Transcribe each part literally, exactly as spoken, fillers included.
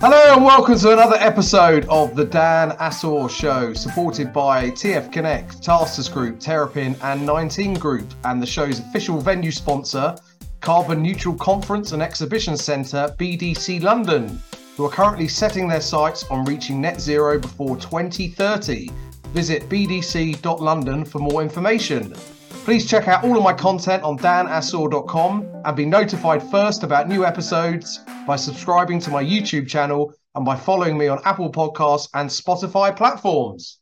Hello and welcome to another episode of the Dan Assor Show, supported by T F Connect, Tasters Group, Terrapin and nineteen Group, and the show's official venue sponsor, Carbon Neutral Conference and Exhibition Centre, B D C London, who are currently setting their sights on reaching net zero before twenty thirty. Visit b d c dot london for more information. Please check out all of my content on dan assor dot com and be notified first about new episodes by subscribing to my YouTube channel and by following me on Apple Podcasts and Spotify platforms.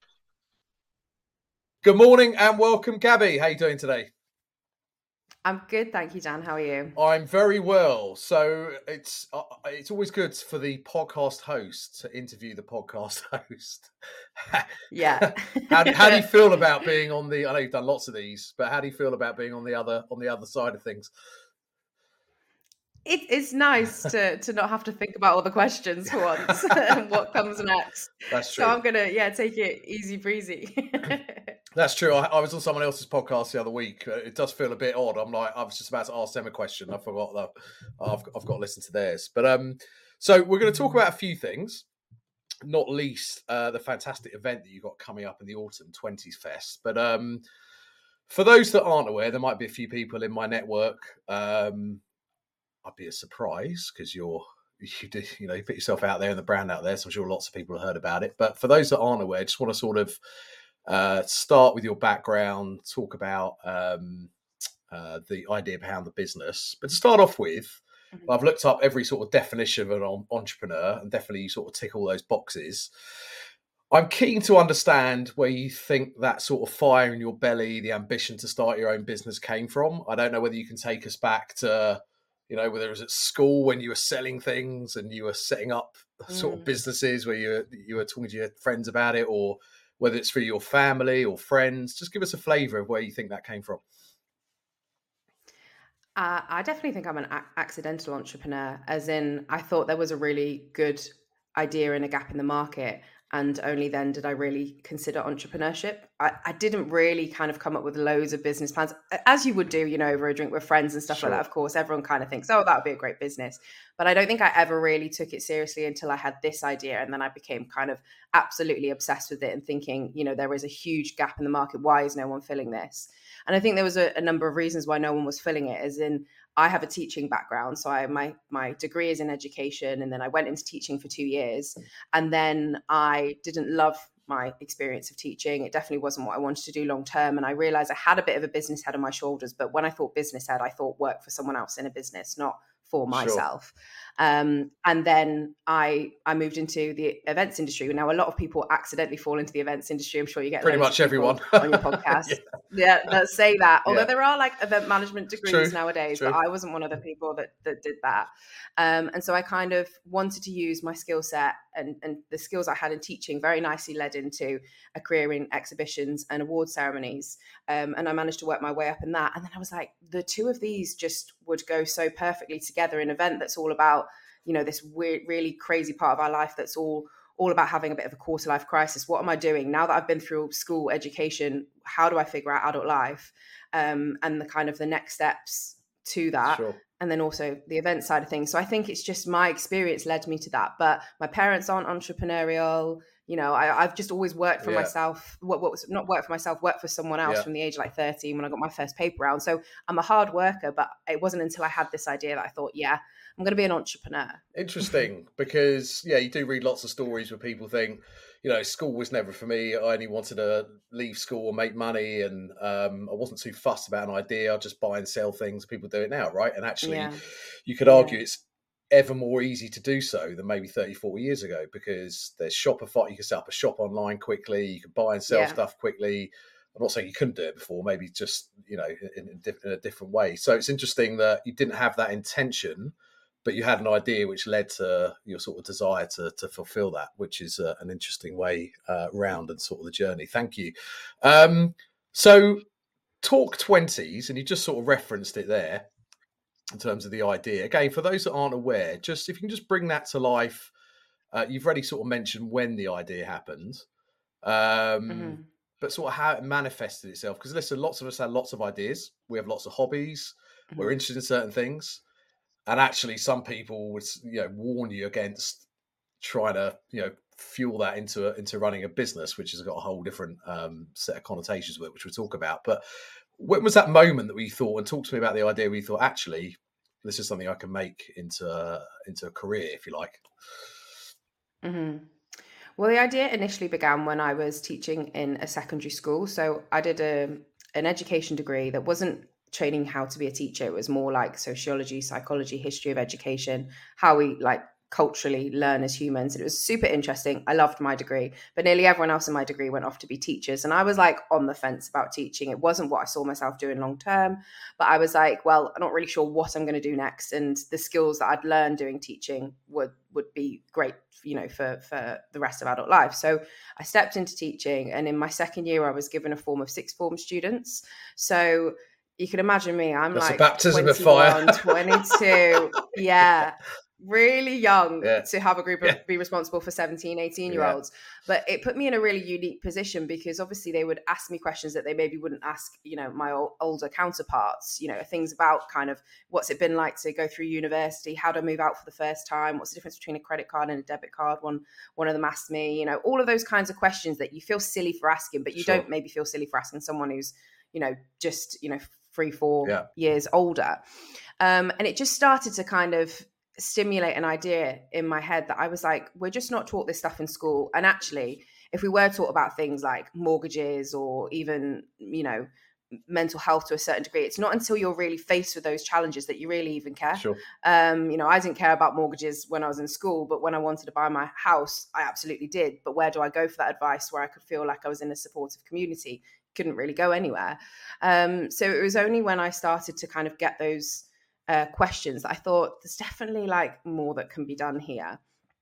Good morning and welcome, Gabby. How are you doing today? I'm good, thank you, Dan. How are you? I'm very well. So it's uh, it's always good for the podcast host to interview the podcast host. Yeah. how, do, how do you feel about being on the? I know you've done lots of these, but how do you feel about being on the other on the other side of things? It, it's nice to to not have to think about all the questions for once and what comes next. That's true. So I'm gonna yeah take it easy breezy. That's true. I, I was on someone else's podcast the other week. It does feel a bit odd. I'm like, I was just about to ask them a question. I forgot that I've, I've got to listen to theirs. But um, so we're going to talk about a few things, not least uh, the fantastic event that you've got coming up in the autumn, twenties Fest. But um, for those that aren't aware, there might be a few people in my network. Um, I'd be a surprise because you're you do you know you put yourself out there and the brand out there, so I'm sure lots of people have heard about it. But for those that aren't aware, I just want to sort of Uh, start with your background, talk about um, uh, the idea behind the business. But to start off with, mm-hmm. I've looked up every sort of definition of an entrepreneur and definitely you sort of tick all those boxes. I'm keen to understand where you think that sort of fire in your belly, the ambition to start your own business came from. I don't know whether you can take us back to, you know, whether it was at school when you were selling things and you were setting up mm. sort of businesses where you, you were talking to your friends about it, or whether it's for your family or friends. Just give us a flavour of where you think that came from. Uh, I definitely think I'm an a- accidental entrepreneur, as in I thought there was a really good idea and a gap in the market. And only then did I really consider entrepreneurship. I, I didn't really kind of come up with loads of business plans, as you would do, you know, over a drink with friends and stuff sure. like that. Of course, everyone kind of thinks, oh, that would be a great business. But I don't think I ever really took it seriously until I had this idea. And then I became kind of absolutely obsessed with it and thinking, you know, there is a huge gap in the market. Why is no one filling this? And I think there was a, a number of reasons why no one was filling it, as in I have a teaching background. So I, my, my degree is in education, and then I went into teaching for two years. And then I didn't love my experience of teaching. It definitely wasn't what I wanted to do long term. And I realized I had a bit of a business head on my shoulders. But when I thought business head, I thought work for someone else in a business, not for myself. Sure. Um, and then I I moved into the events industry. Now, a lot of people accidentally fall into the events industry. I'm sure you get pretty much everyone on your podcast. yeah. yeah, that say that. Although yeah. there are like event management degrees True. nowadays, True. but I wasn't one of the people that that did that. Um, and so I kind of wanted to use my skill set and, and the skills I had in teaching very nicely led into a career in exhibitions and award ceremonies. Um, and I managed to work my way up in that. And then I was like, the two of these just would go so perfectly together in an event that's all about, you know, this weird, really crazy part of our life that's all all about having a bit of a quarter life crisis. What am I doing now that I've been through school education? How do I figure out adult life? Um, and the kind of the next steps to that. Sure. And then also the event side of things. So I think it's just my experience led me to that. But my parents aren't entrepreneurial. You know, I, I've just always worked for yeah. myself. What, what was not work for myself, work for someone else yeah. from the age of like thirteen when I got my first paper round. So I'm a hard worker, but it wasn't until I had this idea that I thought, yeah, I'm going to be an entrepreneur. Interesting, because yeah, you do read lots of stories where people think, you know, school was never for me. I only wanted to leave school and make money, and um, I wasn't too fussed about an idea. I just buy and sell things. People do it now, right? And actually, yeah. you could argue yeah. it's ever more easy to do so than maybe thirty, forty years ago, because there's Shopify. You can set up a shop online quickly. You can buy and sell yeah. stuff quickly. I'm not saying you couldn't do it before, maybe just, you know, in, in, in a different way. So it's interesting that you didn't have that intention, but you had an idea which led to your sort of desire to to fulfill that, which is uh, an interesting way uh, round and sort of the journey. Thank you. Um, so talk twenties, and you just sort of referenced it there in terms of the idea. Again, for those that aren't aware, just if you can just bring that to life. Uh, you've already sort of mentioned when the idea happened, um, mm-hmm. but sort of how it manifested itself. Because listen, lots of us have lots of ideas. We have lots of hobbies. Mm-hmm. We're interested in certain things. And actually, some people would, you know, warn you against trying to, you know, fuel that into a, into running a business, which has got a whole different um, set of connotations with it, which we'll talk about. But when was that moment that we thought, and talk to me about the idea we thought, actually, this is something I can make into, into a career, if you like? Mm-hmm. Well, the idea initially began when I was teaching in a secondary school. So I did a, an education degree that wasn't training how to be a teacher. It was more like sociology, psychology, history of education, how we like culturally learn as humans. And it was super interesting. I loved my degree, but nearly everyone else in my degree went off to be teachers. And I was like on the fence about teaching. It wasn't what I saw myself doing long term, but I was like, well, I'm not really sure what I'm going to do next. And the skills that I'd learned doing teaching would would be great, you know, for, for the rest of adult life. So I stepped into teaching. And in my second year, I was given a form of sixth form students. So you can imagine me, I'm That's like a baptism of fire. twenty-two. Yeah. Really young yeah. to have a group of yeah. be responsible for seventeen, eighteen year olds. Yeah. But it put me in a really unique position because obviously they would ask me questions that they maybe wouldn't ask, you know, my old, older counterparts, you know, things about kind of what's it been like to go through university? How do I move out for the first time? What's the difference between a credit card and a debit card? One, one of them asked me, you know, all of those kinds of questions that you feel silly for asking, but you sure. don't maybe feel silly for asking someone who's, you know, just, you know, three, four yeah. years older. Um, and it just started to kind of stimulate an idea in my head that I was like, we're just not taught this stuff in school. And actually, if we were taught about things like mortgages or even, you know, mental health to a certain degree, it's not until you're really faced with those challenges that you really even care. Sure. Um, you know, I didn't care about mortgages when I was in school, but when I wanted to buy my house, I absolutely did. But where do I go for that advice where I could feel like I was in a supportive community? Couldn't really go anywhere. Um, so it was only when I started to kind of get those uh, questions that I thought there's definitely like more that can be done here.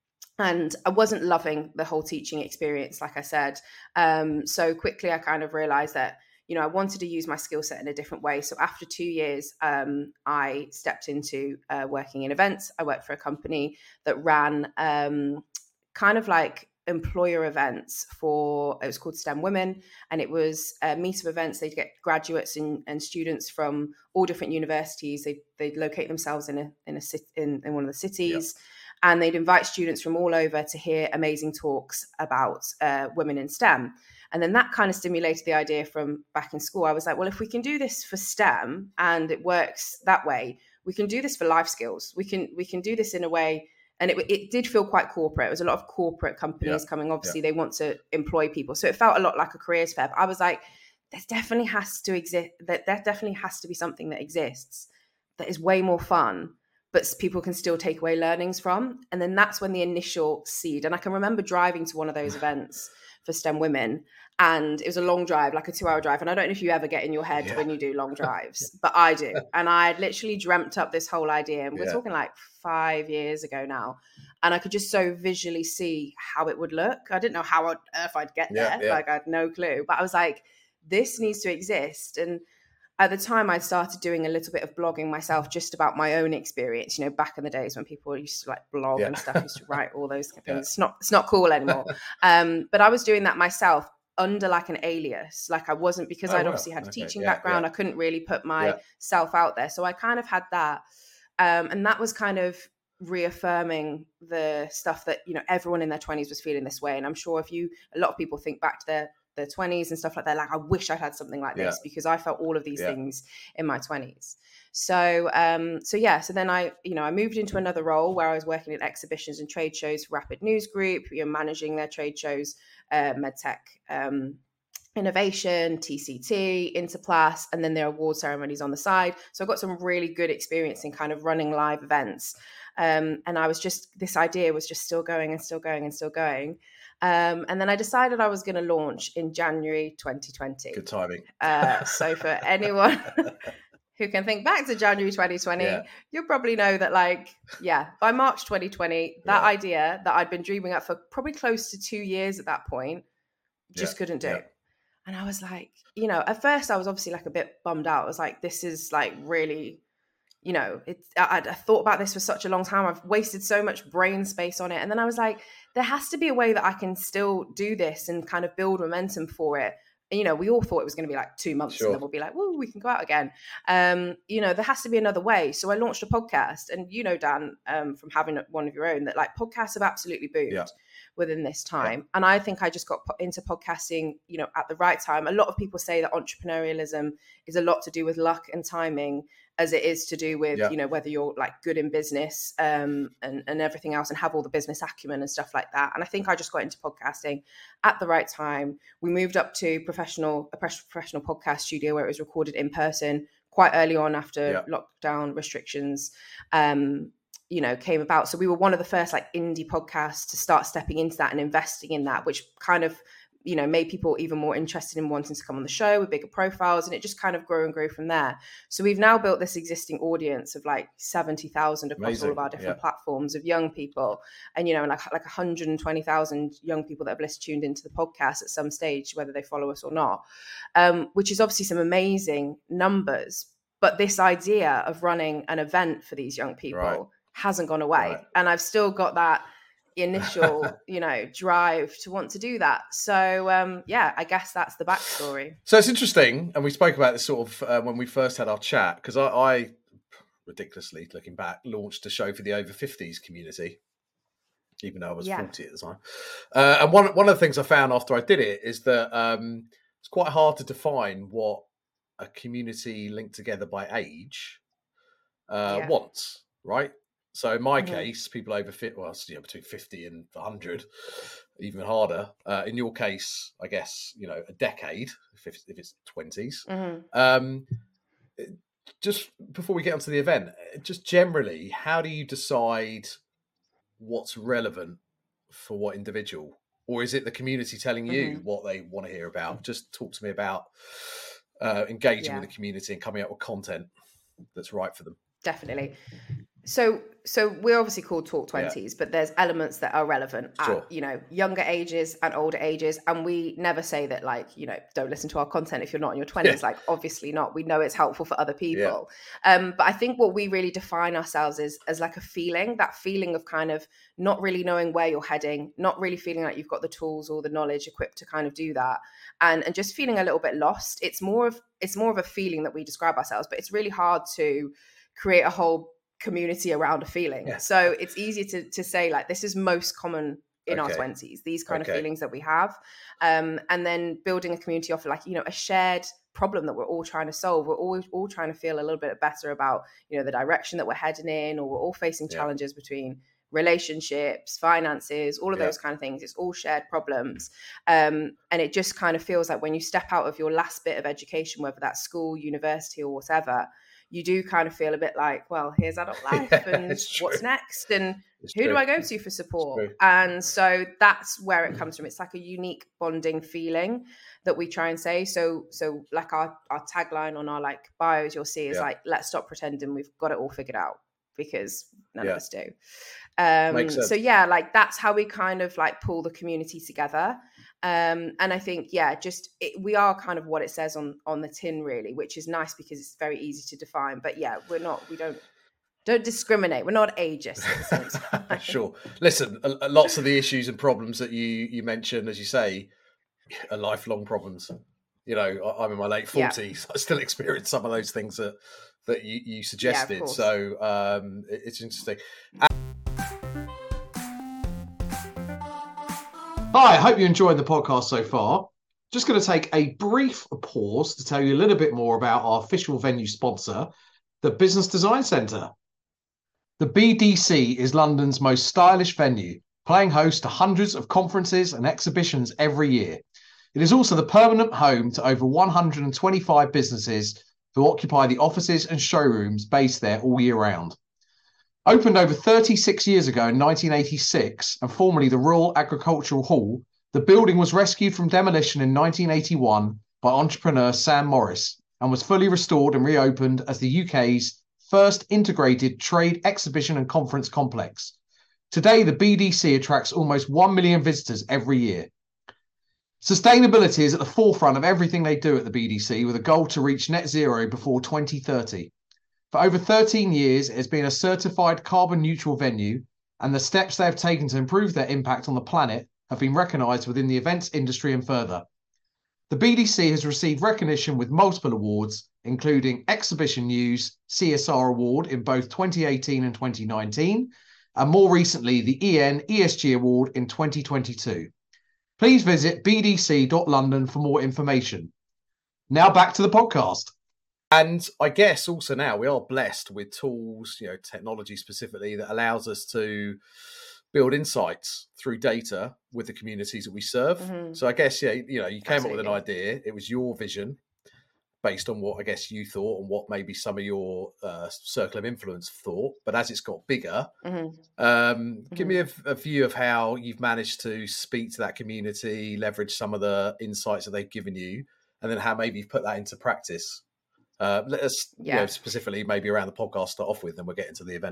And I wasn't loving the whole teaching experience, like I said. Um, so quickly, I kind of realized that, you know, I wanted to use my skill set in a different way. So after two years, um, I stepped into uh, working in events. I worked for a company that ran um, kind of like employer events for, it was called STEM Women. And it was uh, meetup events. They'd get graduates and, and students from all different universities. They'd, they'd locate themselves in a, in a in, in one of the cities. Yep. And they'd invite students from all over to hear amazing talks about uh, women in STEM. And then that kind of stimulated the idea from back in school. I was like, well, if we can do this for STEM and it works that way, we can do this for life skills. We can we can do this in a way. And it, it did feel quite corporate. It was a lot of corporate companies yeah. coming. Obviously, yeah. they want to employ people. So it felt a lot like a careers fair. But I was like, there definitely has to exist. That there definitely has to be something that exists that is way more fun, but people can still take away learnings from. And then that's when the initial seed. And I can remember driving to one of those events for STEM Women. And it was a long drive, like a two hour drive. And I don't know if you ever get in your head yeah. when you do long drives, but I do. And I had literally dreamt up this whole idea. And we're yeah. talking like five years ago now. And I could just so visually see how it would look. I didn't know how on earth I'd get yeah, there. Yeah. Like I had no clue, but I was like, this needs to exist. And at the time I started doing a little bit of blogging myself, just about my own experience, you know, back in the days when people used to like blog yeah. and stuff, used to write all those things. Yeah. It's not, it's not cool anymore. um, but I was doing that myself under like an alias. Like I wasn't, because oh, I'd wow. obviously had a okay. teaching yeah, background. Yeah. I couldn't really put myself yeah. out there. So I kind of had that. Um, and that was kind of reaffirming the stuff that, you know, everyone in their twenties was feeling this way. And I'm sure if you, a lot of people think back to their, their twenties and stuff like that, like, I wish I had something like this yeah. because I felt all of these yeah. things in my twenties. So, um, so yeah, so then I, you know, I moved into another role where I was working at exhibitions and trade shows for Rapid News Group, you know, managing their trade shows, uh, MedTech, um, Innovation, T C T, Interplas, and then their award ceremonies on the side. So I got some really good experience in kind of running live events. Um, and I was just, this idea was just still going and still going and still going. Um, and then I decided I was going to launch in January twenty twenty. Good timing. Uh, so for anyone who can think back to January twenty twenty, yeah. you'll probably know that, like, yeah, by March twenty twenty, that yeah. idea that I'd been dreaming up for probably close to two years at that point, just yeah. couldn't do. Yeah. And I was like, you know, at first I was obviously like a bit bummed out. I was like, this is like really, you know, it, I, I thought about this for such a long time. I've wasted so much brain space on it. And then I was like, there has to be a way that I can still do this and kind of build momentum for it you know, we all thought it was going to be like two months Sure. and then we'll be like, woo, we can go out again. Um, you know, there has to be another way. So I launched a podcast, and, you know, Dan, um, from having one of your own, that like podcasts have absolutely boomed Yeah. within this time. Yeah. And I think I just got po- into podcasting, you know, at the right time. A lot of people say that entrepreneurialism is a lot to do with luck and timing, as it is to do with, Yeah. you know, whether you're like good in business um, and, and everything else, and have all the business acumen and stuff like that. And I think I just got into podcasting at the right time. We moved up to professional, a professional podcast studio where it was recorded in person quite early on after Yeah. lockdown restrictions, um, you know, came about. So we were one of the first like indie podcasts to start stepping into that and investing in that, which kind of, you know, made people even more interested in wanting to come on the show with bigger profiles, and it just kind of grew and grew from there. So we've now built this existing audience of like seventy thousand across Amazing. all of our different Yeah. platforms of young people, and, you know, like like one hundred twenty thousand young people that have listened tuned into the podcast at some stage, whether they follow us or not, um, which is obviously some amazing numbers. But this idea of running an event for these young people Right. hasn't gone away, Right. and I've still got that initial, you know, drive to want to do that. So um yeah, I guess that's the backstory. So it's interesting, and we spoke about this sort of uh, when we first had our chat, because I, I, ridiculously looking back, launched a show for the over fifties community, even though I was Yeah. forty at the time. Uh, and one one of the things I found after I did it is that um, it's quite hard to define what a community linked together by age uh, Yeah. wants, right? So in my Mhm. case, people over fifty, well, you know, between fifty and one hundred, even harder. Uh, in your case, I guess, you know, a decade, if it's, if it's twenties. Mhm. Um, just before we get onto the event, just generally, how do you decide what's relevant for what individual? Or is it the community telling you Mhm. what they want to hear about? Just talk to me about uh, engaging Yeah. with the community and coming up with content that's right for them. Definitely. So, so we're obviously called Talk Yeah. twenties, but there's elements that are relevant Sure. at, you know, younger ages and older ages. And we never say that, like, you know, don't listen to our content if you're not in your twenties. Yeah. Like, obviously not. We know it's helpful for other people. Um, but I think what we really define ourselves is as like a feeling, that feeling of kind of not really knowing where you're heading, not really feeling like you've got the tools or the knowledge equipped to kind of do that. And, and just feeling a little bit lost. It's more of, it's more of a feeling that we describe ourselves, but it's really hard to create a whole community around a feeling. Yeah. So it's easier to to say like this is most common in Okay. our twenties, these kind Okay. of feelings that we have. Um, and then building a community off like, you know, a shared problem that we're all trying to solve. We're all, all trying to feel a little bit better about, you know, the direction that we're heading in, or we're all facing Yeah. challenges between relationships, finances, all of Yeah. those kind of things. It's all shared problems. Um, and it just kind of feels like when you step out of your last bit of education, whether that's school, university, or whatever, you do kind of feel a bit like, well, here's adult life, Yeah, and it's what's true. next, and It's who true. do I go to for support? true. And so that's where it comes from. It's like a unique bonding feeling that we try and say. So, so like our, our tagline on our like bios, you'll see is Yeah. like, let's stop pretending we've got it all figured out, because none Yeah. of us do. Um, Makes sense. so yeah, like that's how we kind of like pull the community together. Um, and I think, yeah, just it, we are kind of what it says on on the tin, really, which is nice because it's very easy to define. But yeah, we're not, we don't don't discriminate. We're not ageist at the same time. Sure. Listen, a, a- lots of the issues and problems that you you mentioned, as you say, are lifelong problems. You know, I, I'm in my late Yeah. forties. I still experience some of those things that that you, you suggested. course. So um, it- it's interesting. Hi, I hope you enjoyed the podcast so far. Just going to take a brief pause to tell you a little bit more about our official venue sponsor, the Business Design Centre. The B D C is London's most stylish venue, playing host to hundreds of conferences and exhibitions every year. It is also the permanent home to over one hundred twenty-five businesses who occupy the offices and showrooms based there all year round. Opened over thirty-six years ago in nineteen eighty-six and formerly the Royal Agricultural Hall, the building was rescued from demolition in nineteen eighty-one by entrepreneur Sam Morris and was fully restored and reopened as the U K's first integrated trade exhibition and conference complex. Today, the B D C attracts almost one million visitors every year. Sustainability is at the forefront of everything they do at the B D C, with a goal to reach net zero before twenty thirty. For over thirteen years, it has been a certified carbon neutral venue, and the steps they have taken to improve their impact on the planet have been recognised within the events industry and further. The B D C has received recognition with multiple awards, including Exhibition News C S R Award in both twenty eighteen and twenty nineteen, and more recently the E N E S G Award in twenty twenty-two. Please visit b d c dot london for more information. Now back to the podcast. And I guess also now we are blessed with tools, you know, technology specifically, that allows us to build insights through data with the communities that we serve. Mm-hmm. So I guess, yeah, you know, you came Absolutely. up with an idea. It was your vision based on what I guess you thought and what maybe some of your uh, circle of influence thought. But as it's got bigger, mm-hmm. um, mm-hmm. give me a, a view of how you've managed to speak to that community, leverage some of the insights that they've given you, and then how maybe you've put that into practice. Uh, let us, yeah. you know, specifically maybe around the podcast start off with, then we'll get into the event.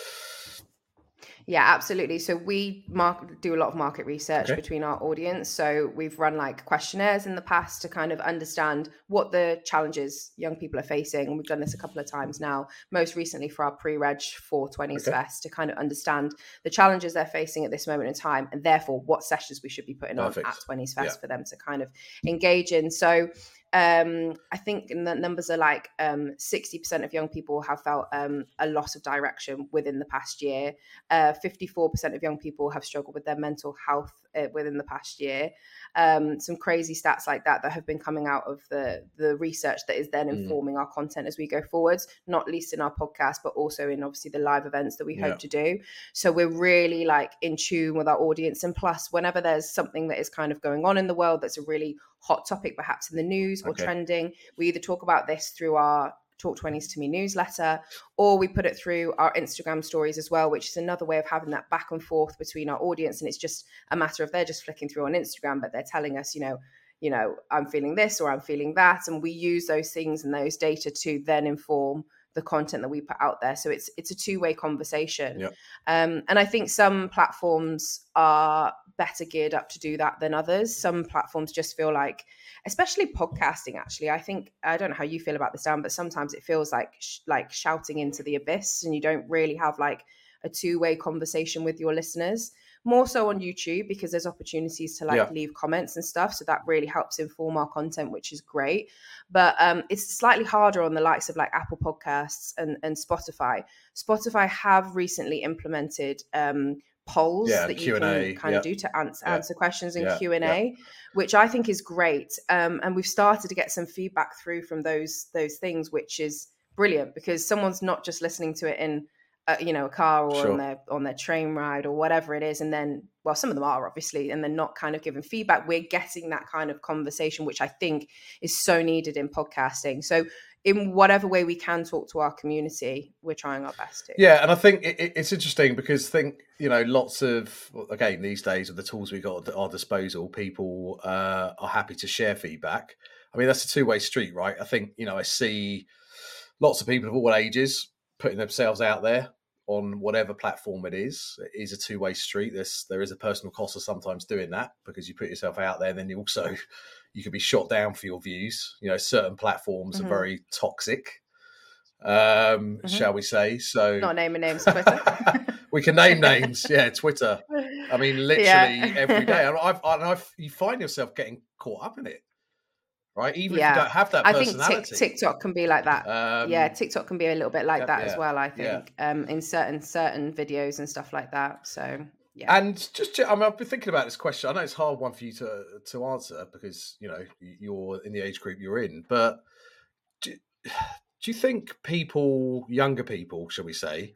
Yeah, absolutely. So we mark, do a lot of market research okay. between our audience. So we've run like questionnaires in the past to kind of understand what the challenges young people are facing. And we've done this a couple of times now, most recently for our pre-reg four twenties okay. Fest, to kind of understand the challenges they're facing at this moment in time, and therefore what sessions we should be putting Perfect. on at twenties Fest yeah. for them to kind of engage in. So Um, I think the numbers are like um, sixty percent of young people have felt um, a loss of direction within the past year. Uh, fifty-four percent of young people have struggled with their mental health uh, within the past year. Um, some crazy stats like that that have been coming out of the, the research that is then informing mm. our content as we go forwards, not least in our podcast, but also in obviously the live events that we yeah. hope to do. So we're really like in tune with our audience. And plus, whenever there's something that is kind of going on in the world that's a really hot topic, perhaps in the news or okay. trending, we either talk about this through our Talk twenties to Me newsletter, or we put it through our Instagram stories as well, which is another way of having that back and forth between our audience. And it's just a matter of they're just flicking through on Instagram, but they're telling us, you know, you know, I'm feeling this or I'm feeling that. And we use those things and those data to then inform the content that we put out there. So it's it's a two-way conversation. Yep. Um, and I think some platforms are better geared up to do that than others. Some platforms just feel like, especially podcasting, actually, I think, I don't know how you feel about this, Dan, but sometimes it feels like sh- like shouting into the abyss, and you don't really have like a two-way conversation with your listeners. More so on YouTube, because there's opportunities to like yeah. leave comments and stuff. So that really helps inform our content, which is great. But um, it's slightly harder on the likes of like Apple Podcasts and, and Spotify. Spotify have recently implemented um, polls yeah, that Q you and A, can kind yeah. of do to answer, yeah. answer questions in yeah. Q and A, yeah. which I think is great. Um, and we've started to get some feedback through from those those things, which is brilliant, because someone's not just listening to it in Uh, you know, a car or sure. on their on their train ride or whatever it is, and then, well, some of them are obviously, and they're not kind of giving feedback. We're getting that kind of conversation, which I think is so needed in podcasting. So in whatever way we can talk to our community, we're trying our best to. Yeah, and I think it, it's interesting because think, you know, lots of, again, these days with the tools we've got at our disposal, people uh, are happy to share feedback. I mean, that's a two-way street, right? I think, you know, I see lots of people of all ages putting themselves out there on whatever platform it is. It is a two-way street. There's there is a personal cost of sometimes doing that, because you put yourself out there and then you also you can be shot down for your views. You know, certain platforms mm-hmm. are very toxic, um, mm-hmm. shall we say. So not naming names, Twitter. We can name names. Yeah, Twitter. I mean, literally yeah. every day. And I've, and I've, you find yourself getting caught up in it. Right, even yeah. if you don't have that personality. I think t- TikTok can be like that. Um, yeah, TikTok can be a little bit like that yeah, as well, I think, yeah. um, in certain certain videos and stuff like that. So, yeah. And just, I mean, I've been thinking about this question. I know it's a hard one for you to to answer because, you know, you're in the age group you're in. But do, do you think people, younger people, shall we say,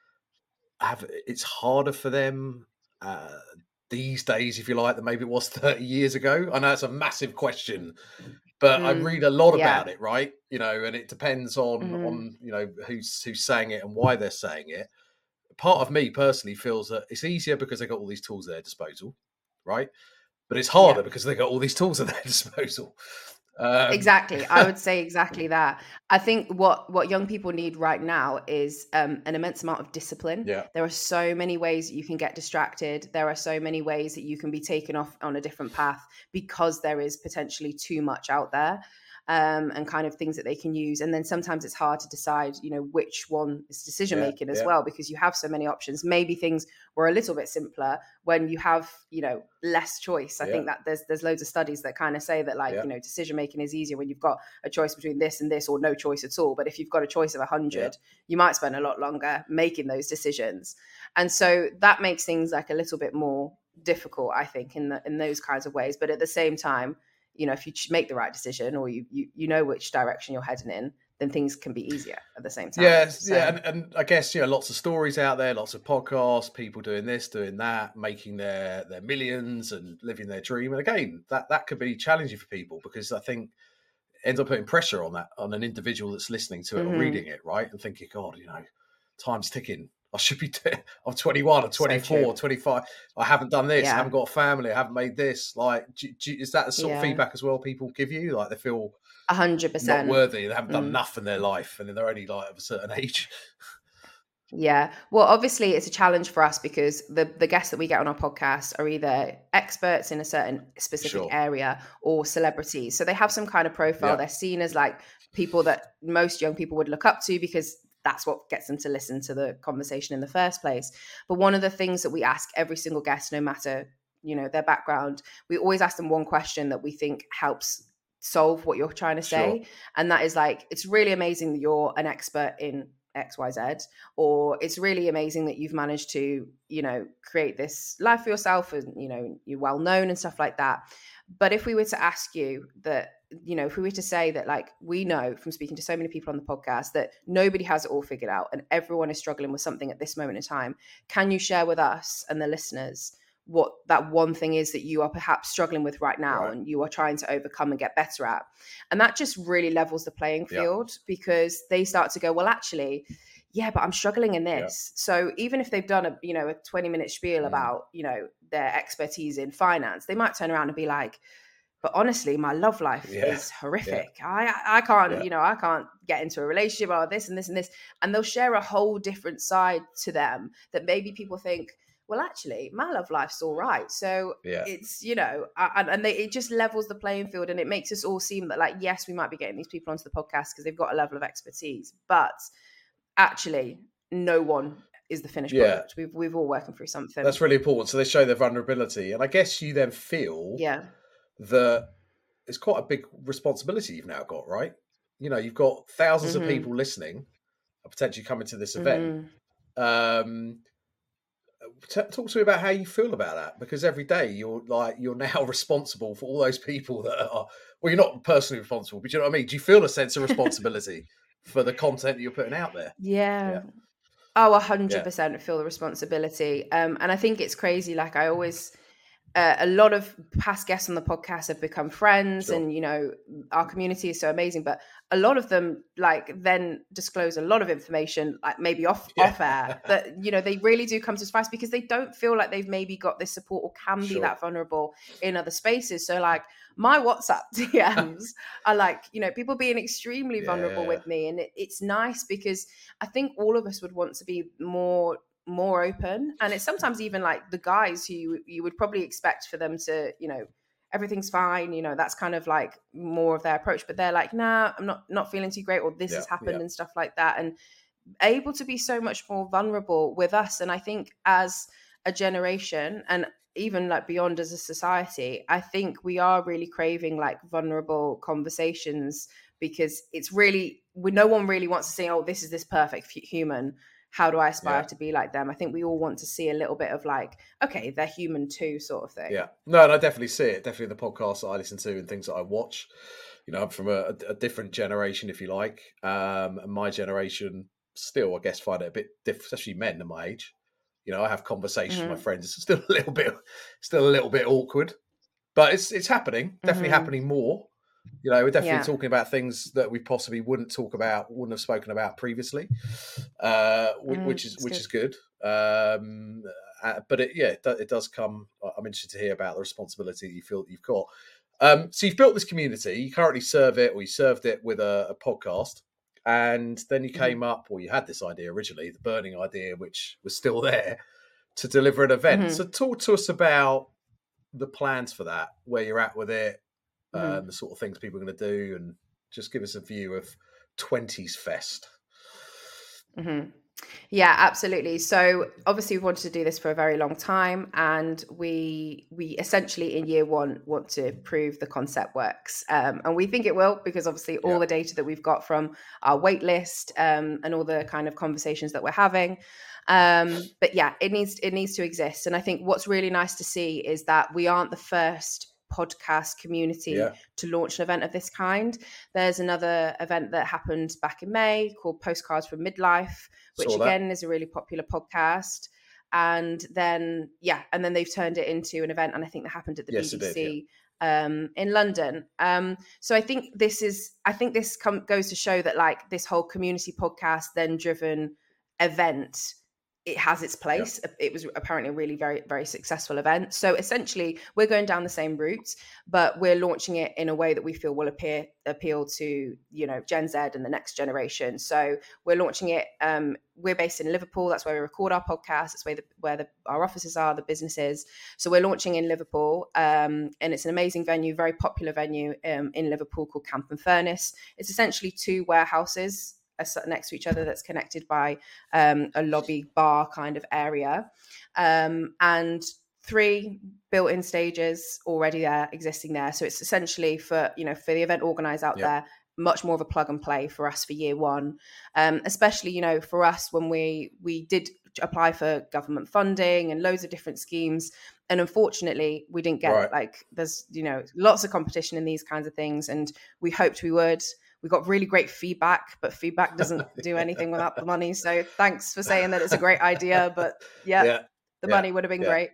have it's harder for them uh, these days, if you like, than maybe it was thirty years ago? I know it's a massive question. But mm, I read a lot yeah. about it, right? You know, and it depends on, mm. on you know, who's who's saying it and why they're saying it. Part of me personally feels that it's easier because they got all these tools at their disposal, right? But it's harder yeah. because they got all these tools at their disposal. Um, exactly. I would say exactly that. I think what, what young people need right now is um, an immense amount of discipline. Yeah. There are so many ways that you can get distracted. There are so many ways that you can be taken off on a different path because there is potentially too much out there. um, and kind of things that they can use. And then sometimes it's hard to decide, you know, which one is decision making yeah, as yeah. well, because you have so many options. Maybe things were a little bit simpler when you have, you know, less choice. I Yeah. think that there's there's loads of studies that kind of say that, like, Yeah. you know, decision making is easier when you've got a choice between this and this, or no choice at all. But if you've got a choice of a hundred, Yeah. you might spend a lot longer making those decisions. And so that makes things like a little bit more difficult, I think, in the, in those kinds of ways. But at the same time, you know, if you make the right decision, or you you, you know which direction you're heading in, then things can be easier at the same time. Yeah, so. yeah, and, and I guess, you know, lots of stories out there, lots of podcasts, people doing this, doing that, making their their millions and living their dream. And again, that that could be challenging for people, because I think it ends up putting pressure on that on an individual that's listening to it Mm-hmm. or reading it, right? And thinking, God, you know, time's ticking. I should be. T- I'm twenty-one, or twenty-four, So or twenty-five. I haven't done this. Yeah. I haven't got a family. I haven't made this. Like, do, do, is that the sort Yeah. of feedback as well people give you? Like, they feel A hundred not percent. worthy. They haven't done Mm. enough in their life, and then they're only like of a certain age. Yeah. Well, obviously it's a challenge for us, because the, the guests that we get on our podcast are either experts in a certain specific Sure. area or celebrities. So they have some kind of profile. Yeah. They're seen as like people that most young people would look up to, because that's what gets them to listen to the conversation in the first place. But one of the things that we ask every single guest, no matter, you know, their background, we always ask them one question that we think helps solve what you're trying to say. Sure. And that is like, it's really amazing that you're an expert in X Y Z, or it's really amazing that you've managed to, you know, create this life for yourself, and, you know, you're well known and stuff like that. But if we were to ask you that, you know, if we were to say that, like, we know from speaking to so many people on the podcast that nobody has it all figured out and everyone is struggling with something at this moment in time, can you share with us and the listeners what that one thing is that you are perhaps struggling with right now, Right. and you are trying to overcome and get better at? And that just really levels the playing Yeah. field, because they start to go, well, actually, yeah, but I'm struggling in this. Yeah. So even if they've done a, you know, a twenty minute spiel mm. about, you know, their expertise in finance, they might turn around and be like, but honestly, my love life yeah. is horrific. Yeah. I I can't, yeah. you know, I can't get into a relationship, or this and this and this. And they'll share a whole different side to them that maybe people think, well, actually, my love life's all right. So yeah. it's, you know, and, and they, it just levels the playing field, and it makes us all seem that, like, yes, we might be getting these people onto the podcast because they've got a level of expertise, but actually no one is the finished yeah. product. We've, we've all working through something. That's really important. So they show their vulnerability. And I guess you then feel yeah. that it's quite a big responsibility you've now got, right? You know, you've got thousands mm-hmm. of people listening, potentially coming to this event. Mm-hmm. Um, T- talk to me about how you feel about that, because every day you're like you're now responsible for all those people that are, well, you're not personally responsible, but you know what I mean? Do you feel a sense of responsibility for the content that you're putting out there? Yeah. yeah. Oh, a hundred percent feel the responsibility. Um, and I think it's crazy. Like, I always, uh, a lot of past guests on the podcast have become friends, sure. and, you know, our community is so amazing, but a lot of them like then disclose a lot of information, like maybe off yeah. off air, that, you know, they really do come to us fast because they don't feel like they've maybe got this support or can sure. be that vulnerable in other spaces. So like my WhatsApp D Ms are like, you know, people being extremely yeah, vulnerable yeah. with me. And it, it's nice because I think all of us would want to be more more open. And it's sometimes even like the guys who you, you would probably expect for them to, you know, everything's fine, you know, that's kind of like more of their approach, but they're like, nah, I'm not not feeling too great, or this yeah, has happened yeah. and stuff like that, and able to be so much more vulnerable with us. And I think as a generation, and even like beyond as a society, I think we are really craving like vulnerable conversations, because it's really, we, no one really wants to say, oh, this is this perfect human, how do I aspire yeah. to be like them? I think we all want to see a little bit of like, okay, they're human too, sort of thing. Yeah. No, and I definitely see it. Definitely the podcasts that I listen to and things that I watch. You know, I'm from a, a different generation, if you like. Um, and my generation still, I guess, find it a bit different, especially men in my age. You know, I have conversations mm-hmm. with my friends. It's still a little bit, still a little bit awkward, but it's it's happening. Definitely mm-hmm. happening more. You know, we're definitely yeah. talking about things that we possibly wouldn't talk about, wouldn't have spoken about previously, uh, which, mm, which is which good. is good. Um, uh, but it, yeah, it, do, it does come. I'm interested to hear about the responsibility you feel that you've got. Um, so you've built this community. You currently serve it, or you served it with a, a podcast, and then you came mm-hmm. up, or you had this idea originally, the burning idea, which was still there, to deliver an event. Mm-hmm. So talk to us about the plans for that, where you're at with it. Um, mm. the sort of things people are going to do, and Just give us a view of twenties Fest. Mm-hmm. Yeah, absolutely. So obviously we wanted to do this for a very long time, and we we essentially in year one want to prove the concept works, um, and we think it will, because obviously all Yeah. the data that we've got from our wait list um, and all the kind of conversations that we're having. Um, but yeah, it needs it needs to exist, and I think what's really nice to see is that we aren't the first podcast community Yeah. to launch an event of this kind. There's another event that happened back in May called Postcards from Midlife, which again is a really popular podcast. And then, yeah, and then they've turned it into an event, and I think that happened at the Yes, B B C it did, yeah. um, in London. Um, so I think this is, I think this com- goes to show that like this whole community podcast then driven event, it has its place. Yeah. It was apparently a really very, very successful event. So essentially we're going down the same route, but we're launching it in a way that we feel will appear, appeal to, you know, Gen Z and the next generation. So we're launching it. Um, we're based in Liverpool. That's where we record our podcast. That's where, the, where the, our offices are, the businesses. So we're launching in Liverpool, um, and it's an amazing venue, very popular venue um, in Liverpool called Camp and Furnace. It's essentially two warehouses next to each other that's connected by um, a lobby bar kind of area, um, and three built-in stages already there, existing there. So it's essentially for, you know, for the event organizer out yeah. there, much more of a plug and play for us for year one, um, especially, you know, for us when we we did apply for government funding and loads of different schemes, and unfortunately we didn't get right. it. Like there's, you know, lots of competition in these kinds of things, and we hoped we would. We got really great feedback, but feedback doesn't do anything without the money. So thanks for saying that it's a great idea, but yeah, yeah the yeah, money would have been yeah. great.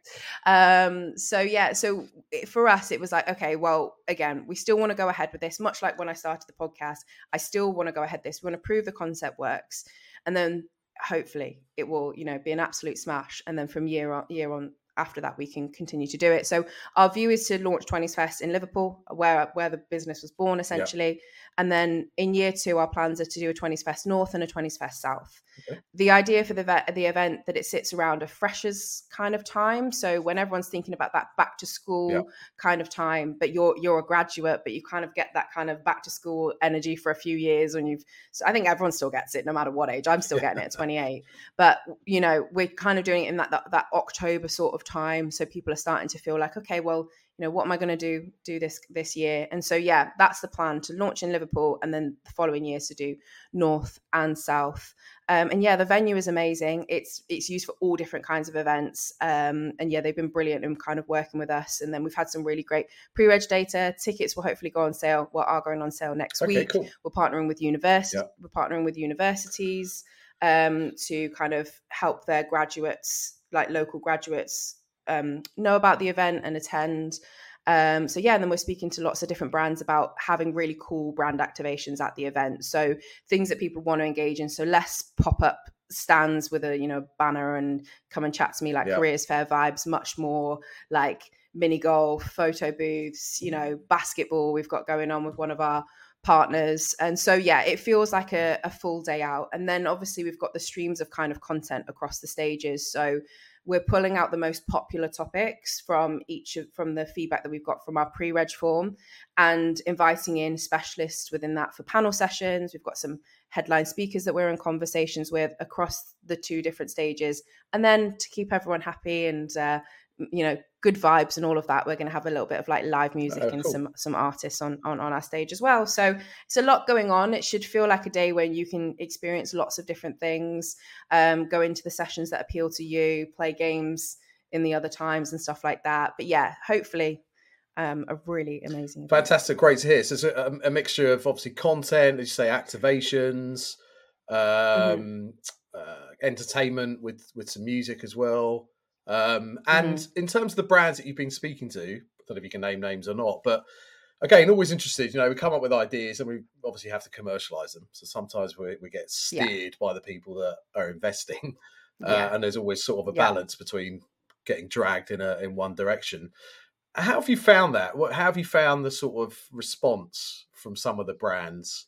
Um, so yeah, so for us, it was like, okay, well, again, we still want to go ahead with this, much like when I started the podcast, I still want to go ahead with this. We want to prove the concept works. And then hopefully it will, you know, be an absolute smash. And then from year on, year on, after that, we can continue to do it. So our view is to launch twenties Fest in Liverpool, where where the business was born, essentially. Yeah. And then in year two, our plans are to do a twenties Fest North and a twenties Fest South. Okay. The idea for the the event that it sits around a freshers kind of time. So when everyone's thinking about that back to school yeah. kind of time, but you're you're a graduate, but you kind of get that kind of back to school energy for a few years when you've. So I think everyone still gets it, no matter what age. I'm still getting it at twenty-eight, but you know, we're kind of doing it in that that, that October sort of time. So people are starting to feel like, okay, well, you know, what am I going to do do this this year? And so yeah, that's the plan, to launch in Liverpool and then the following years to do North and South. Um, and yeah, the venue is amazing. It's it's used for all different kinds of events. Um, and yeah, they've been brilliant in kind of working with us. And then we've had some really great pre-reg data. Tickets will hopefully go on sale. Well, are going on sale next okay, week. Cool. We're partnering with university. Yeah. We're partnering with universities um, to kind of help their graduates, like local graduates, um, know about the event and attend. Um, so yeah, and then we're speaking to lots of different brands about having really cool brand activations at the event. So things that people want to engage in. So less pop-up stands with a, you know, banner and come and chat to me, like yeah. careers fair vibes, much more like mini golf, photo booths, you know, basketball we've got going on with one of our partners. And so yeah, it feels like a, a full day out. And then obviously we've got the streams of kind of content across the stages. So we're pulling out the most popular topics from each of from the feedback that we've got from our pre-reg form and inviting in specialists within that for panel sessions. We've got some headline speakers that we're in conversations with across the two different stages. And then to keep everyone happy and, uh, you know, good vibes and all of that, we're going to have a little bit of like live music oh, and cool. some some artists on, on on our stage as well. So it's a lot going on. It should feel like a day when you can experience lots of different things, um, go into the sessions that appeal to you, play games in the other times and stuff like that. But yeah, hopefully um, a really amazing event. Fantastic, great to hear. So it's a, a mixture of obviously content, as you say, activations, um, mm-hmm. uh, entertainment with with some music as well. Um, and mm-hmm. in terms of the brands that you've been speaking to, I don't know if you can name names or not, but again, always interested, you know, we come up with ideas and we obviously have to commercialize them. So sometimes we, we get steered yeah. by the people that are investing. Uh, yeah. And there's always sort of a yeah. balance between getting dragged in a, in one direction. How have you found that? What, how have you found the sort of response from some of the brands?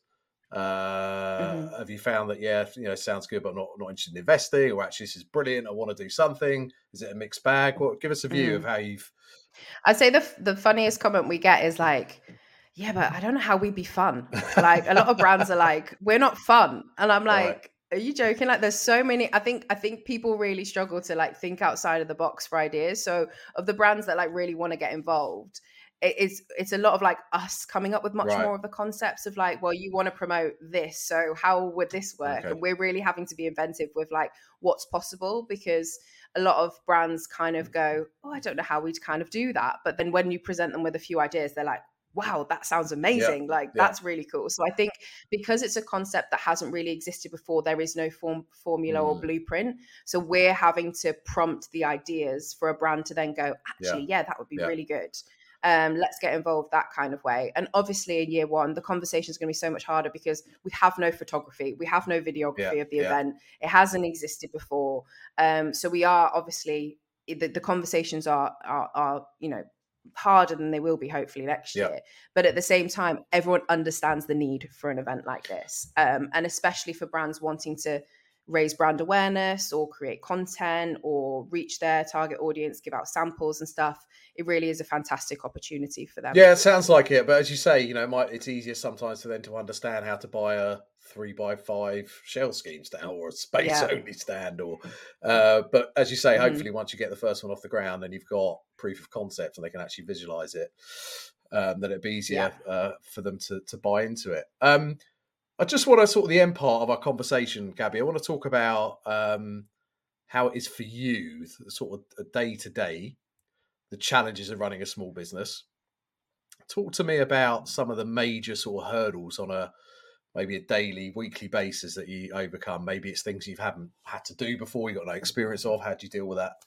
Uh, mm-hmm. Have you found that, yeah, you know, sounds good, but not, not interested in investing, or actually this is brilliant, I want to do something? Is it a mixed bag? Well, give us a view mm-hmm. of how you've... I'd say the the funniest comment we get is like, yeah, but I don't know how we'd be fun. Like a lot of brands are like, we're not fun. And I'm like, right. Are you joking? Like there's so many, I think, I think people really struggle to like think outside of the box for ideas. So of the brands that like really want to get involved, it, it's, it's a lot of like us coming up with much right. more of the concepts of like, well, you want to promote this. So how would this work? Okay. And we're really having to be inventive with like what's possible, because a lot of brands kind of go, oh, I don't know how we'd kind of do that. But then when you present them with a few ideas, they're like, wow, that sounds amazing. Yeah, like, yeah. That's really cool. So I think because it's a concept that hasn't really existed before, there is no form, formula mm. or blueprint. So we're having to prompt the ideas for a brand to then go, actually, yeah, yeah that would be yeah. really good. Um, let's get involved that kind of way. And obviously in year one, the conversation is going to be so much harder because we have no photography. We have no videography yeah, of the yeah. event. It hasn't existed before. Um, so we are obviously, the, the conversations are, are, are, you know, harder than they will be hopefully next yep. year, but at the same time everyone understands the need for an event like this, um, and especially for brands wanting to raise brand awareness or create content or reach their target audience, give out samples and stuff. It really is a fantastic opportunity for them. Yeah, it sounds like it, but as you say, you know, it might, it's easier sometimes for them to understand how to buy a three by five shell scheme stand or a space yeah. only stand, or uh but as you say, mm-hmm. hopefully once you get the first one off the ground and you've got proof of concept and they can actually visualize it, um then it'd be easier yeah. uh for them to to buy into it. um I just want to sort of the end part of our conversation, Gabby, I want to talk about um how it is for you, sort of a day to day, the challenges of running a small business. Talk to me about some of the major sort of hurdles on a maybe a daily, weekly basis that you overcome. Maybe it's things you haven't had to do before, you've got no experience of. How do you deal with that?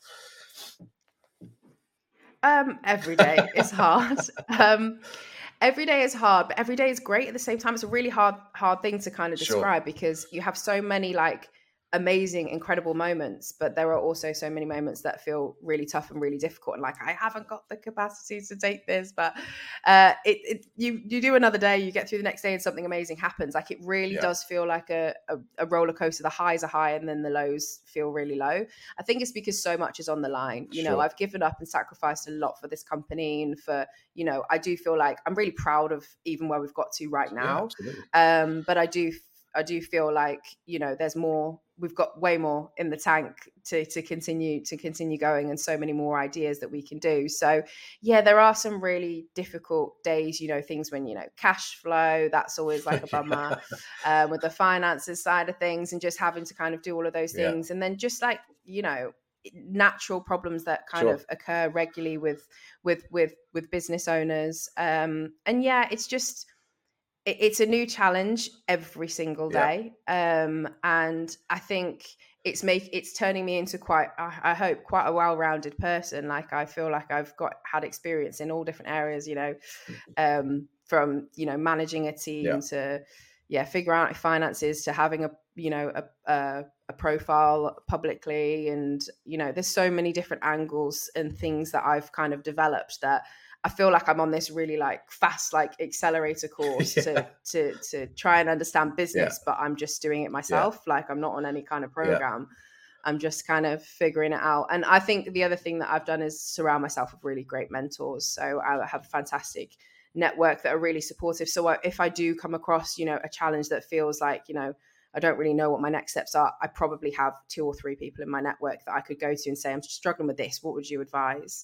Um, every day is hard. um, every day is hard, but every day is great at the same time. It's a really hard, hard thing to kind of describe sure. because you have so many like amazing, incredible moments, but there are also so many moments that feel really tough and really difficult. And like, I haven't got the capacity to take this, but uh, it, it you you do another day, you get through the next day and something amazing happens. Like it really yeah. does feel like a, a, a roller coaster. The highs are high and then the lows feel really low. I think it's because so much is on the line. You sure. know, I've given up and sacrificed a lot for this company and for, you know, I do feel like I'm really proud of even where we've got to right now. Yeah, um, but I do I do feel like, you know, there's more, we've got way more in the tank to, to continue, to continue going, and so many more ideas that we can do. So yeah, there are some really difficult days, you know, things when, you know, cash flow, that's always like a bummer um, with the finances side of things, and just having to kind of do all of those things. Yeah. And then just like, you know, natural problems that kind sure. of occur regularly with, with, with, with business owners. Um, and yeah, it's just, it's a new challenge every single day. Yeah. Um, and I think it's make it's turning me into quite, I, I hope, quite a well-rounded person. Like, I feel like I've got had experience in all different areas, you know, um, from, you know, managing a team yeah. to, yeah, figure out finances, to having a, you know, a, a, a profile publicly. And, you know, there's so many different angles and things that I've kind of developed that I feel like I'm on this really like fast, like accelerator course yeah. to, to, to try and understand business, yeah. but I'm just doing it myself. Yeah. Like I'm not on any kind of program. Yeah. I'm just kind of figuring it out. And I think the other thing that I've done is surround myself with really great mentors. So I have a fantastic network that are really supportive. So if I do come across, you know, a challenge that feels like, you know, I don't really know what my next steps are, I probably have two or three people in my network that I could go to and say, I'm struggling with this. What would you advise?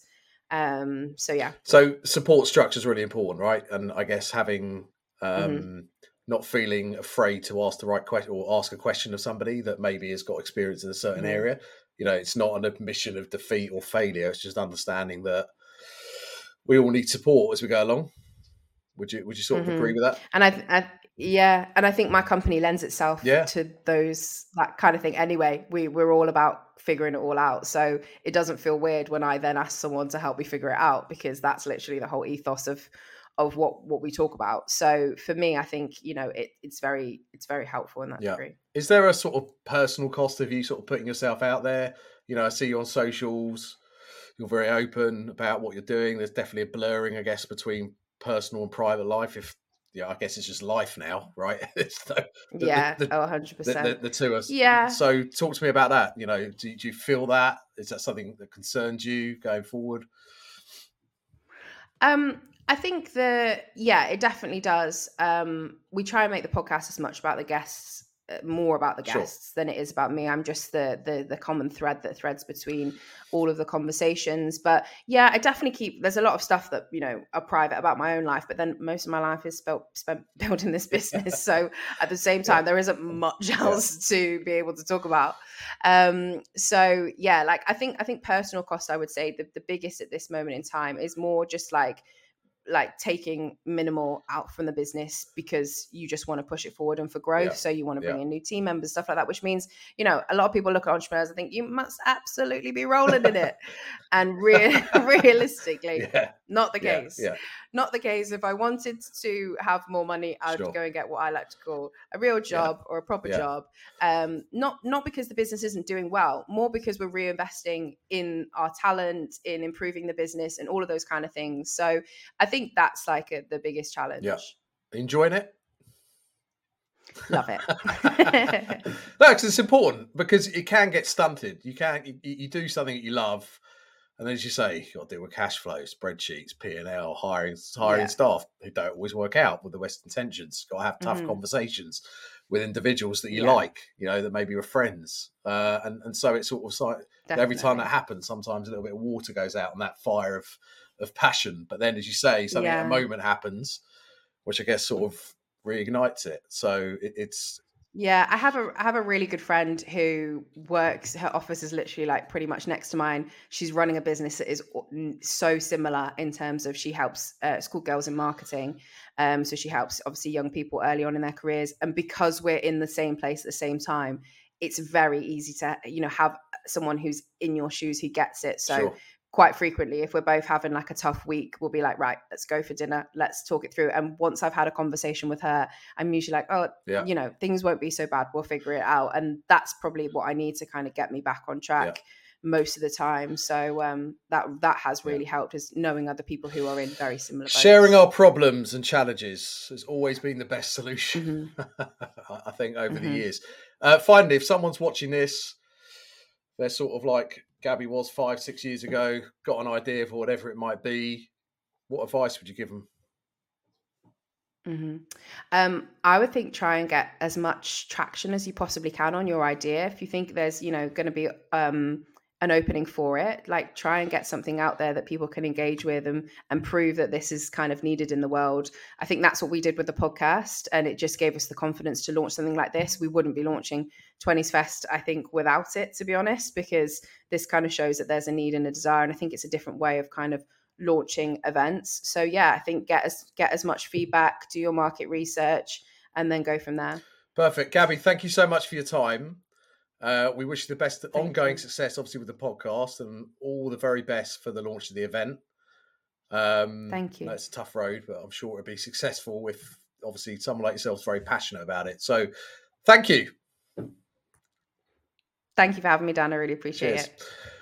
Um, so yeah. So support structure is really important, right? And I guess having um, mm-hmm. not feeling afraid to ask the right question or ask a question of somebody that maybe has got experience in a certain mm-hmm. area. You know, it's not an admission of defeat or failure. It's just understanding that we all need support as we go along. Would you Would you sort of mm-hmm. agree with that? And I, I, yeah, and I think my company lends itself yeah. to those, that kind of thing. Anyway, we we're all about figuring it all out, so it doesn't feel weird when I then ask someone to help me figure it out, because that's literally the whole ethos of of what what we talk about. So for me, I think, you know, it, it's very it's very helpful in that yeah. degree. Is there a sort of personal cost of you sort of putting yourself out there? You know, I see you on socials. You're very open about what you're doing. There's definitely a blurring, I guess, between personal and private life. If yeah, I guess it's just life now, right? It's the, the, yeah, the, oh, one hundred percent. The, the, the two are. Yeah. So talk to me about that. You know, do, do you feel that? Is that something that concerns you going forward? Um, I think the yeah, it definitely does. Um, we try and make the podcast as much about the guests, uh, more about the Sure. guests than it is about me. I'm just the the the common thread that threads between all of the conversations. But yeah, I definitely keep. There's a lot of stuff that you know are private about my own life, but then most of my life is spent spent building this business. So at the same time, Yeah. there isn't much else yeah. to be able to talk about. Um, so yeah, like I think I think personal cost, I would say the the biggest at this moment in time is more just like. like taking minimal out from the business because you just want to push it forward and for growth. Yeah. So you want to bring yeah. in new team members, stuff like that, which means, you know, a lot of people look at entrepreneurs and think you must absolutely be rolling in it. And re- realistically, yeah. not the yeah. case. Yeah. Not the case. If I wanted to have more money, I'd sure. go and get what I like to call a real job yeah. or a proper yeah. job. Um, not not because the business isn't doing well, more because we're reinvesting in our talent, in improving the business and all of those kind of things. So I think that's like a, the biggest challenge. Yeah. Enjoying it? Love it. No, because it's important because it can get stunted. You can you, you do something that you love. And as you say, you've got to deal with cash flow, spreadsheets, P and L, hiring hiring yeah. staff who don't always work out with the best intentions. Got to have tough mm-hmm. conversations with individuals that you yeah. like, you know, that maybe are friends. Uh, and, and so it's sort of like Definitely. every time that happens, sometimes a little bit of water goes out on that fire of, of passion. But then, as you say, something yeah. at a moment happens, which I guess sort of reignites it. So it, it's... Yeah, I have a I have a really good friend who works. Her office is literally like pretty much next to mine. She's running a business that is so similar in terms of she helps uh, schoolgirls in marketing. Um, so she helps obviously young people early on in their careers. And because we're in the same place at the same time, it's very easy to you know have someone who's in your shoes who gets it. So. Sure. Quite frequently, if we're both having like a tough week, we'll be like, right, let's go for dinner. Let's talk it through. And once I've had a conversation with her, I'm usually like, oh, yeah. you know, things won't be so bad. We'll figure it out. And that's probably what I need to kind of get me back on track yeah. most of the time. So um, that that has really yeah. helped, is knowing other people who are in very similar boats. Sharing our problems and challenges has always been the best solution, mm-hmm. I think, over mm-hmm. the years. Uh, finally, if someone's watching this, they're sort of like Gabby was five, six years ago, got an idea for whatever it might be. What advice would you give them? Mm-hmm. Um, I would think try and get as much traction as you possibly can on your idea. If you think there's, you know, going to be um, an opening for it, like try and get something out there that people can engage with and, and prove that this is kind of needed in the world. I think that's what we did with the podcast, and it just gave us the confidence to launch something like this. We wouldn't be launching twenties Fest, I think, without it, to be honest, because this kind of shows that there's a need and a desire. And I think it's a different way of kind of launching events. So yeah, I think get as get as much feedback, do your market research, and then go from there. Perfect. Gabby, thank you so much for your time. Uh, we wish you the best thank ongoing you. success, obviously, with the podcast, and all the very best for the launch of the event. Um, thank you. It's a tough road, but I'm sure it'll be successful if, obviously, someone like yourself is very passionate about it. So thank you. Thank you for having me, Dan. I really appreciate Cheers. it.